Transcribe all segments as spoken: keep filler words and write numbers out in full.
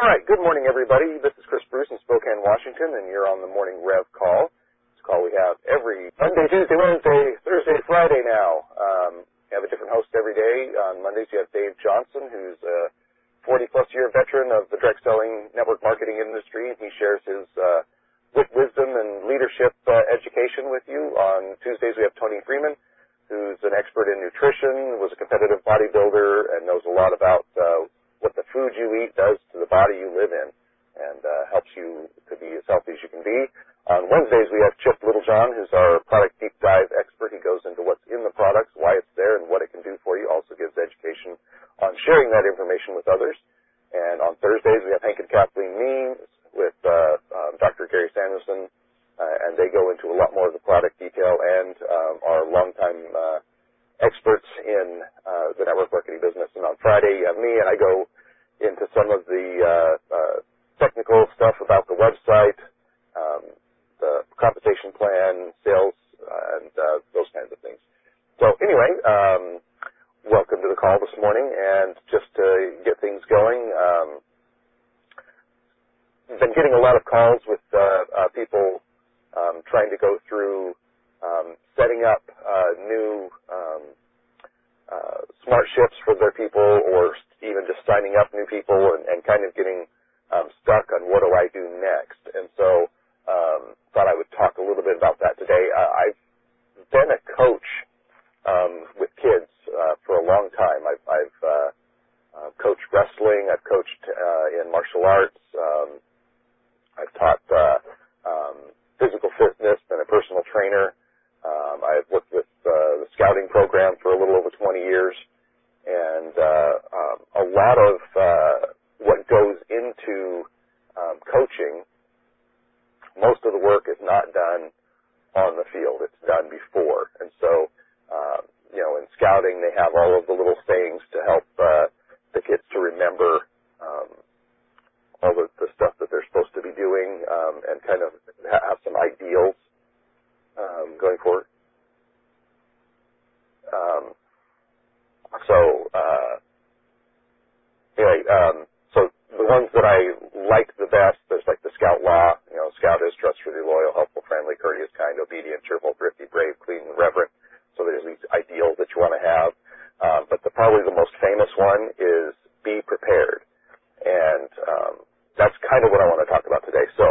All right, good morning, everybody. This is Chris Bruce in Spokane, Washington, and you're on the Morning Rev call. It's a call we have every Monday, Tuesday, Wednesday, Thursday, Friday now. Um, we have a different host every day. On Mondays, you have Dave Johnson, who's a forty-plus year veteran of the direct selling network marketing industry, and he shares his uh, wisdom and leadership uh, education with you. On Tuesdays, we have Tony Freeman, who's an expert in nutrition, was a competitive bodybuilder, and knows a lot about uh, what the food you eat does to the body you live in, and uh, helps you to be as healthy as you can be. On Wednesdays, we have Chip Littlejohn, who's our product deep dive expert. He goes into what's in the products, why it's there, and what it can do for you. Also gives education on sharing that information with others. And on Thursdays, we have Hank and Kathleen Means with uh, um, Doctor Gary Samuelson, uh, and they go into a lot more of the product detail and um, are longtime uh, experts in uh, the network marketing business. And on Friday, you have me, and I go into some of the uh, uh, technical stuff about the website, um, the compensation plan, sales, uh, and uh, those kinds of things. So anyway, um, welcome to the call this morning, and just to get things going, um, I've been getting a lot of calls with uh, uh, people um, trying to go through um, setting up uh, new um, uh, smart ships for their people, or even just signing up new people, and, and kind of getting um, stuck on what do I do next. And so um, thought I would talk a little bit about that today. Uh, I've been a coach um, with kids uh, for a long time. I've, I've uh, uh, coached wrestling. I've coached uh, in martial arts. Um, I've taught uh, um, physical fitness, been a personal trainer. Um, I've worked with uh, the scouting program for a little over twenty years, and uh, um, a lot of uh, what goes into um, coaching, most of the work is not done on the field. It's done before. And so, uh, you know, in scouting, they have all of the little sayings to help uh, the kids to remember um, all the, the stuff that they're supposed to be doing, um, and kind of have some ideals Um, going forward. Um, so, uh, anyway, um, so the ones that I like the best, there's like the Scout Law. You know, Scout is trustworthy, loyal, helpful, friendly, courteous, kind, obedient, cheerful, thrifty, brave, clean, and reverent. So there's these ideals that you want to have. Um, but the, probably the most famous one is be prepared. And um, that's kind of what I want to talk about today. So,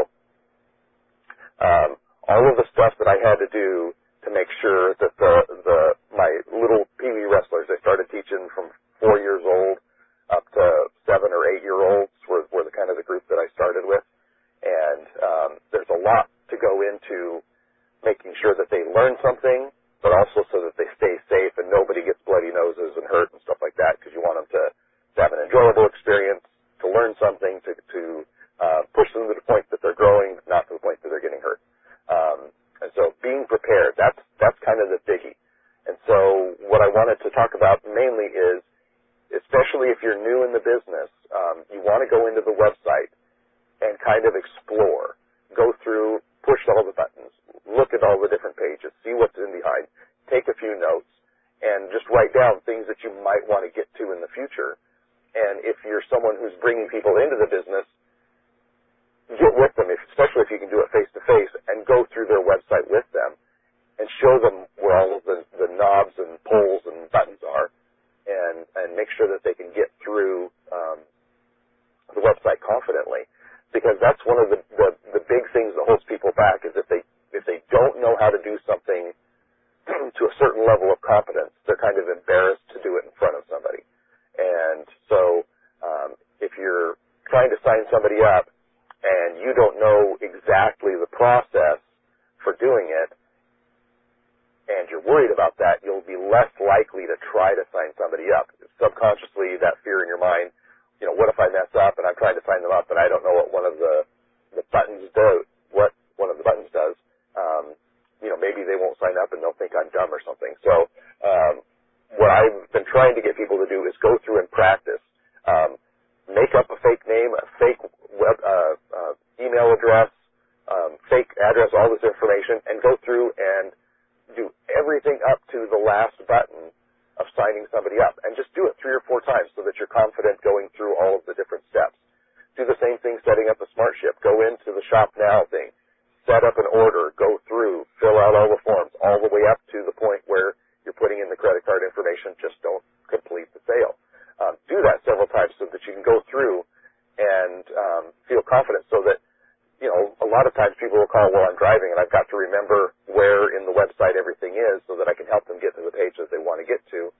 um, all of the stuff that I had to do to make sure that the, the my little peewee wrestlers, I started teaching from four years old up to seven or eight year olds were, were the kind of the group that I started with. And um, there's a lot to go into making sure that they learn something, but also so that they stay safe and nobody gets bloody noses and hurt and stuff like that, because you want them to, to have an enjoyable experience, to learn something, to, to uh, push them to the point that they're growing, not to the point that they're getting hurt. Um, and so being prepared, that's, that's kind of the biggie. And so what I wanted to talk about mainly is, especially if you're new in the business, um, you want to go into the website and kind of explore, go through, push all the buttons, look at all the different pages, see what's in behind, take a few notes, and just write down things that you might want to get to in the future. And if you're someone who's bringing people into the business, get with them, if, especially if you can do it face-to-face, and go through their website with them and show them where all of the, the knobs and pulls and buttons are, and, and make sure that they can get through um, the website confidently. Because that's one of the, the, the big things that holds people back, is if they, if they don't know how to do something to a certain level of competence, they're kind of embarrassed to do it in front of somebody. And so um, if you're trying to sign somebody up, and you don't know exactly the process for doing it, and you're worried about that, you'll be less likely to try to sign somebody up. Subconsciously, that fear in your mind, you know, what if I mess up and I'm trying to sign them up and I don't know what one of the, the buttons does, what one of the buttons does, um, you know, maybe they won't sign up and they'll think I'm dumb or something. So um, what I've been trying to get people to do is go through and practice. Um, make up a fake name, a fake web, uh, uh, email address, um, fake address, all this information, and go through and do everything up to the last button of signing somebody up. And just do it three or four times so that you're confident going through all of the different steps. Do the same thing setting up a smart ship. Go into the shop now thing. Set up an order. Go through. Fill out all the forms all the way up to the point where you're putting in the credit card information. Just don't complete the sale. Um, do that several times so that you can go through and um, feel confident so that, you know, a lot of times people will call while I'm driving and I've got to remember where in the website everything is so that I can help them get to the page that they want to get to.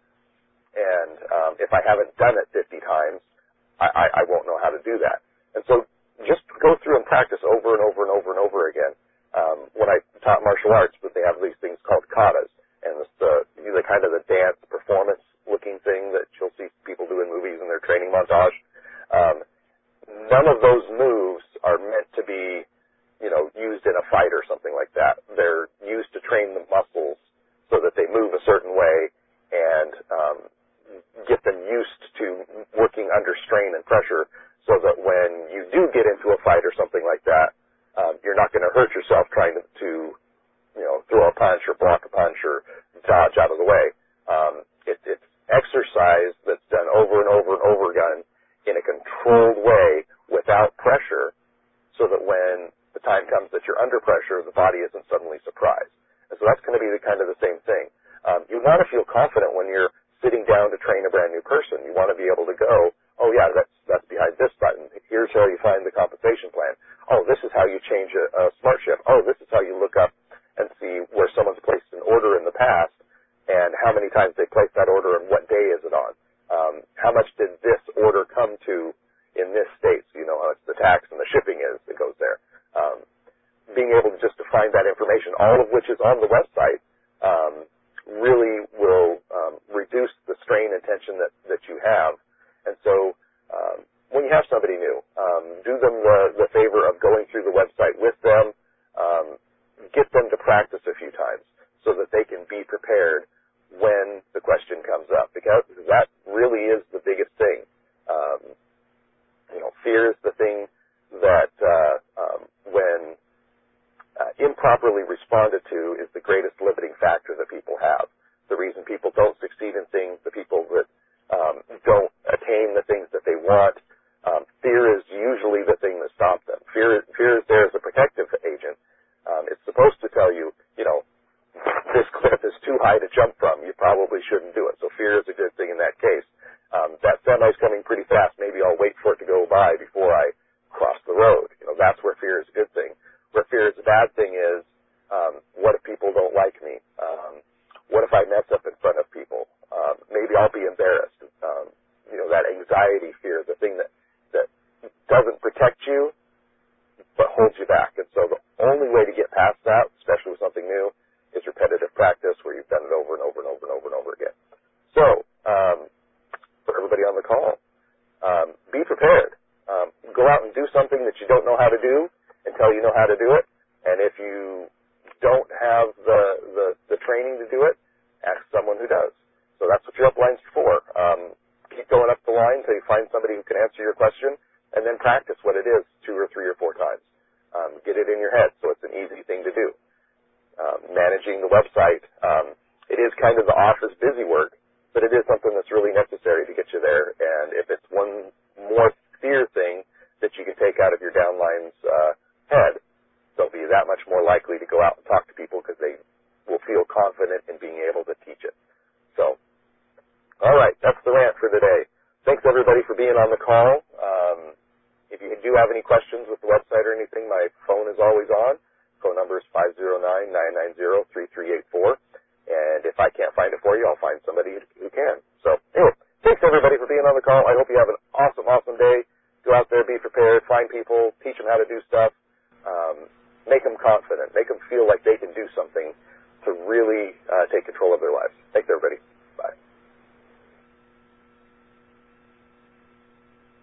And um, if I haven't done it fifty times, I, I, I won't know how to do that. And so just go through and practice over and over and over and over again. Um, when I taught martial arts, but they have these things called katas, and it's the, the kind of the dance performance-looking thing that you'll see people do in movies in their training montage. Um, none of those moves are meant to be, you know, used in a fight or something like that. They're used to train the muscles so that they move a certain way and um, get them used to working under strain and pressure so that when you do get into a fight or something like that, um, you're not going to hurt yourself trying to, to, you know, throw a punch or block a punch or dodge out of the way. Um, it, it's exercise that's done over and over and over again in a controlled way without pressure so that when the time comes that you're under pressure, the body isn't suddenly surprised. And so that's going to be the kind of the same thing. Um, you want to feel confident when you're sitting down to train a brand new person. You want to be able to go, oh, yeah, that's that's behind this button. Here's how you find the compensation plan. Oh, this is how you change a, a smart ship. Oh, this is how you look up and see where someone's placed an order in the past and how many times they placed that order and what day is it on. Um, how much did this order come to in this state? So you know how much the tax and the shipping is that goes there. Um, being able to just to find that information, all of which is on the website, um, really will um, reduce the strain and tension that, that you have. And so um, when you have somebody new, um, do them the, the favor of going through the website with them, um, get them to practice a few times so that they can be prepared when the question comes up, because that really is the biggest thing. Um, you know, fear is the thing that uh, um, when uh, improperly responded to is the greatest limiting factor that people have. The reason people don't succeed in things, the people that um, don't attain the things that they want, um, fear is usually the thing that stops them. Fear, fear is there as a protective agent. Um, it's supposed to tell you, you know, this cliff is too high to jump from. You probably shouldn't do it. So fear is a good thing in that case. Um, that semi's coming pretty fast. Maybe I'll wait for it to go by before I cross the road. You know, that's where fear is a good thing. Where fear is a bad thing is, um, what if people don't like me? Um, what if I mess up in front of people? Um, maybe I'll be embarrassed. Um, you know, that anxiety fear, the thing that, that doesn't protect you but holds you back. And so the only way to get past that, especially with something new, is repetitive practice where you've done it over and over and over and over and over again. So, um, for everybody on the call, um, be prepared. Um, go out and do something that you don't know how to do until you know how to do it. And if you don't have the, the, the training to do it, ask someone who does. So that's what your upline's for. Um, keep going up the line until you find somebody who can answer your question, and then practice what it is two or three or four times. Um, get it in your head so it's an easy thing to do. Um, managing the website, um, it is kind of the office busy work, but it is something that's really necessary to get you there. And if it's one more fear thing that you can take out of your downline's uh, head, they'll be that much more likely to go out and talk to people because they will feel confident in being able to teach it. So, all right, that's the rant for today. Thanks, everybody, for being on the call. Um, if you do have any questions with the website or anything, my phone is always on. Phone number is five oh nine, nine nine zero, three three eight four. And if I can't find it for you, I'll find somebody who can. So, anyway, thanks, everybody, for being on the call. I hope you have an awesome, awesome day. Go out there, be prepared, find people, teach them how to do stuff. Um, make them confident. Make them feel like they can do something to really uh, take control of their lives. Thanks, everybody.